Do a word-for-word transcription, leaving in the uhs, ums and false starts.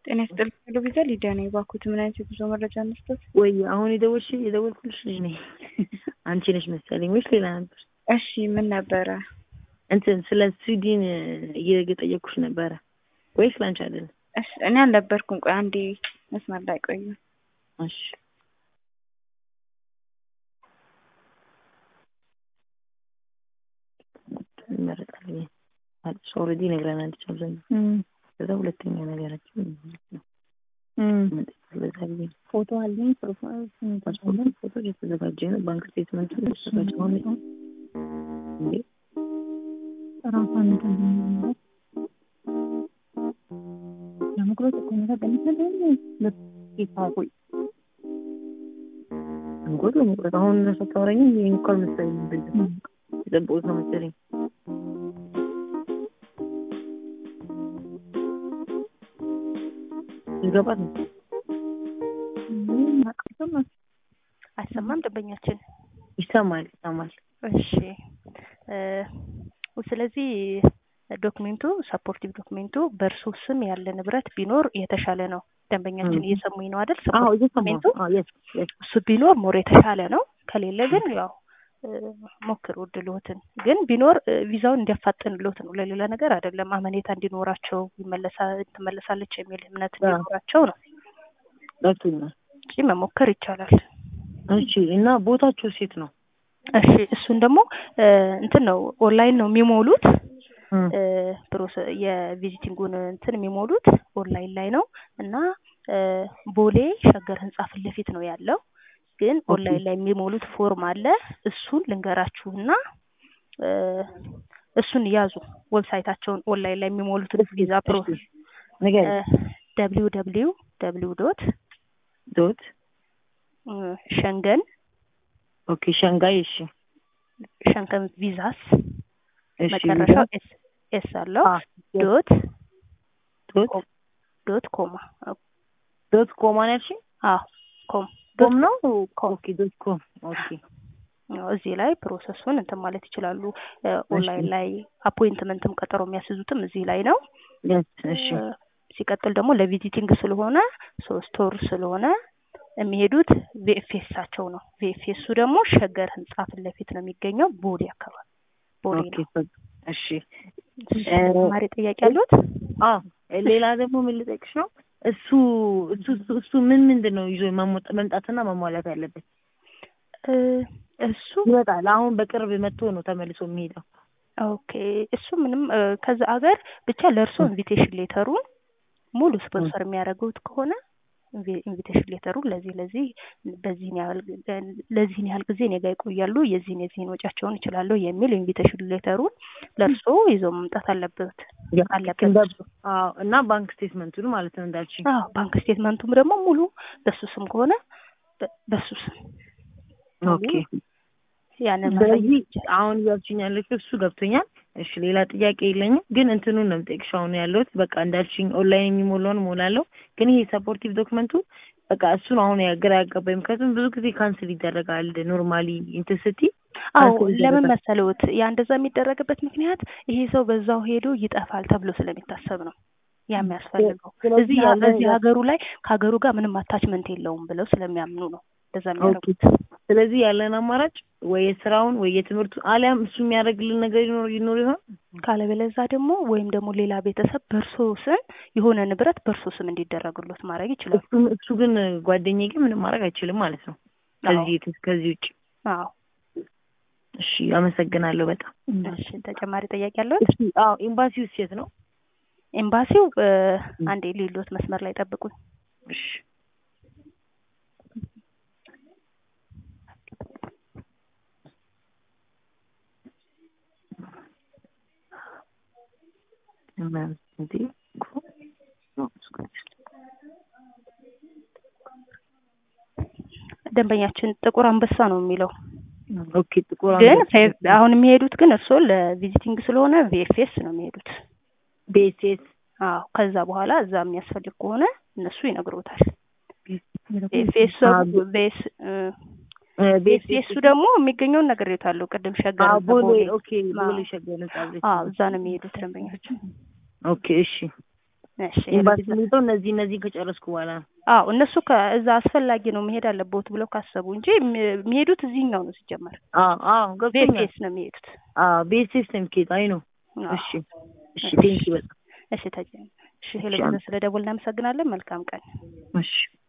ጤና ይስጥልኝ ሎቢዛ ሊዲያ ነኝ። ባኩት ምን አይነት የጉዞ መረጃ እንስጠት? ወይ አሁን የደወልሽ የደወልኩልሽ ልጅ ነኝ። አንቺ ነሽ መሰለኝ ወይስ ሌላ ነበር? እሺ ምን ነበረ? እንትን ስለ ስዊድን እየጠየኩሽ ነበረ ወይስ ላንቺ አይደለም? እሺ እኔ አልነበርኩም። ቆይ አንዴ መስመር ላይ ቆዩ። እሺ መረጣለሁ ማለት ኦሬዲ ነግረናል ቻብዘን ከዛ ሁለተኛ ነገራችን ነው እም ፎቶ አለኝ ፕሮፋይል ፓስፖርት ፎቶ የተዘጋጀ ነው ባንክ ስቴትመንት የተዘጋጀ ነው እንዴ ራሳን እንደምን ለምክሮት እኮ ነው ተገኝተን ለይፋቆይ እንጎድ ነው አሁን ተሰጣውረኝ ይንኮል መሰለኝ ብል ደቦ ነው መሰለኝ ይገባል ማቀሰም አይሰማም ደንበኛችን ይሰማል ይሰማል እሺ እ ስለዚህ ዶክመንቱ ሰፖርቲቭ ዶክመንቱ በእርሱ ስም ያለ ንብረት ቢኖር የተሻለ ነው ደንበኛችን እየሰሙኝ ነው አይደል ሰፖርቲቭ ዶክመንቱ አዎ yes yes እሱ ቢኖር ሞር የተሻለ ነው ከሌለ ግን ያው ሞክሩ ድሎትን ግን ቢኖር ቪዛውን እንዲያፋጥንሎት ነው ለሌላ ነገር አይደለም አመኔታ እንዲኖራቸው ይመለሳል ትመለሳለች የሚል እምነት እንዲኖራቸው ነው ለቱና እሺ መሞከር ይቻላል እሺ እና ቦታቸው ሴት ነው እሺ እሱን ደግሞ እንትን ነው ኦንላይን ነው የሚሞሉት ፕሮሰስ የቪዚቲንጉን እንትን የሚሞሉት ኦንላይን ላይ ነው እና ቦሌ ሸገር ህንጻ ፊት ለፊት ነው ያለው ግን ኦንላይን ላይ የሚሞሉት ፎርም አለ እሱን ልንገራችሁና እሱን ያዙ ዌብሳይታቸውን ኦንላይን ላይ የሚሞሉት ቪዛ ፕሮሰስ ነገር w w w dot dot ሸንገን ኦኬ ሸንጋይ እሺ ሸንገን ቪዛስ እሺ መጨረሻው ኤስ ኤስ አለው ዶት ዶት ዶት ኮማ ዶት ኮማ ነሽ አዎ ኮም ኮም ነው ኦኬ ዶት ኮም ኦኬ እዚህ ላይ ፕሮሰሱን እንትን ማለት ይችላሉ ኦንላይን ላይ አፖይንትመንትም ቀጠሮ የሚያስይዙትም እዚህ ላይ ነው እሺ ሲቀጥል ደግሞ ለቪዚቲንግ ስለሆነ ሶስት ወር ስለሆነ የሚሄዱት ቪኤፍኤሳቸው ነው ቪኤፍኤሱ ደግሞ ሸገር ህንጻ ፊት ለፊት ነው የሚገኘው ቦሌ አካባቢ ቦሌ ነው እሺ ማሪ ጥያቄ አሉት አዎ ሌላ ደግሞ ምን ልጠይቅሽ ነው እሱ እሱ እሱ ምን ምንድነው ይዞ መምጣትና ማሟላት ያለበት እሱ ይወጣል አሁን በቅርብ መጥቶ ነው ተመልሶ የሚሄደው ኦኬ እሱ ምንም ከዛ ሀገር ብቻ ለርሶ ኢንቪቴሽን ሌተሩን ሙሉ ስፖንሰር የሚያደርጉት ከሆነ ኢንቪቴሽን ሌተሩ ለዚህ ለዚህ በዚህ ያህል ለዚህ ያህል ጊዜ እኔ ጋር ይቆያሉ የዚህ የዚህ ወጫቸውን ይችላሉ የሚል ኢንቪቴሽን ሌተሩን ለርሶ ይዞ መምጣት አለበት አለበት አዎ እና ባንክ ስቴትመንቱን ማለት ነው እንዳልሽ አዎ ባንክ ስቴትመንቱም ደግሞ ሙሉ በሱ ስም ከሆነ በሱ ስም ኦኬ ያንን ስለዚህ አሁን ያልሽኛል እሱ ገብቶኛል እሺ ሌላ ጥያቄ የለኝም ግን እንትኑን ነው የምጠይቅሽ አሁን ያለሁት በቃ እንዳልሽኝ ኦንላይን የሚሞላውን ሞላለሁ ግን ይሄ ሰፖርቲቭ ዶክመንቱ በቃ እሱን አሁን ያገራ ያገባኝ ምክንያቱም ብዙ ጊዜ ካንስል ይደረጋል ኖርማሊ ኢንተርሲቲ አዎ ለምን መሰለውት ያ እንደዛ የሚደረግበት ምክንያት ይሄ ሰው በዛው ሄዶ ይጠፋል ተብሎ ስለሚታሰብ ነው ያ የሚያስፈልገው እዚህ እዚህ ሀገሩ ላይ ከሀገሩ ጋር ምንም አታችመንት የለውም ብለው ስለሚያምኑ ነው እንደዛ የሚያደርጉት ስለዚህ ያለን አማራጭ ወይ ስራውን ወይ የትምህርቱ አለም እሱ የሚያደርግልን ነገር ይኖር ይኖር ይሆን ካለበለዛ ደግሞ ወይም ደግሞ ሌላ ቤተሰብ በርሶ ስም የሆነ ንብረት በርሶ ስም እንዲደረግሉት ማድረግ ይችላል እሱ እሱ ግን ጓደኛዬ ግን ምንም ማድረግ አይችልም ማለት ነው ከዚህ ከዚህ ውጪ አዎ እሺ አመሰግናለሁ በጣም እሺ ተጨማሪ ጥያቄ አለው እሺ አዎ ኤምባሲው የት ነው ኤምባሲው አንዴ ሊሎት መስመር ላይ ጠብቁኝ እሺ እንዴ ደንበኛችን ጥቁር አንበሳ ነው የሚለው ኦኬ ጥቁር አንበሳ ግን አሁን የሚሄዱት ግን እርሶ ለቪዚቲንግ ስለሆነ ቪኤፍኤስ ነው የሚሄዱት ቪኤፍኤስ አዎ ከዛ በኋላ እዛ የሚያስፈልግ ከሆነ እነሱ ይነግሩታል ቪኤፍኤስ ቤስ ቤስ ደግሞ የሚገኘው ነገር የታለው ቀደም ሸገር ቦሌ ኦኬ ቦሌ ሸገር ነው ታብሌት አዎ እዛ ነው የሚሄዱት ደንበኞች ኦኬ እሺ እሺ ኤምባሲ የሚሄደው እነዚህ እነዚህ ከጨረስኩ በኋላ አዎ እነሱ ከዛ አስፈላጊ ነው መሄድ አለበት ብለው ካሰቡ እንጂ የሚሄዱት እዚህኛው ነው ሲጀመር አዎ አዎ ገብቶኛል ቤቴስ ነው የሚሄዱት አዎ ቤቴስ ነው የሚሄዱት አይ ነው እሺ እሺ ቴንኪው በጣም እሺ ታዲያ እሺ ሄሎ ስለደወልን እናመሰግናለን መልካም ቀን እሺ